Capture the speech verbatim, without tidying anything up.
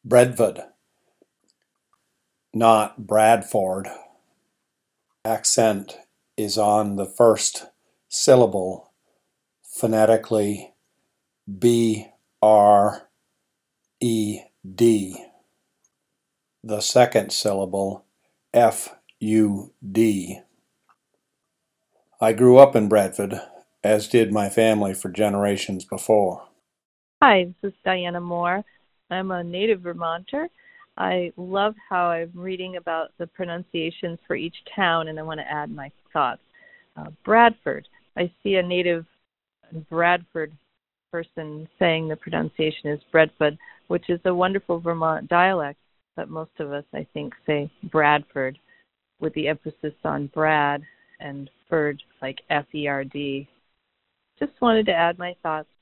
Bradford, not Bradford. Accent is on the first syllable, phonetically B R E D. The second syllable, F U D. I grew up in Bradford, as did my family for generations before. Hi, this is Diana Moore. I'm a native Vermonter. I love how I'm reading about the pronunciations for each town, and I want to add my thoughts. Uh, Bradford. I see a native Bradford person saying the pronunciation is Bradford, which is a wonderful Vermont dialect, but most of us, I think, say Bradford with the emphasis on Brad and Ferd, like F E R D. Just wanted to add my thoughts.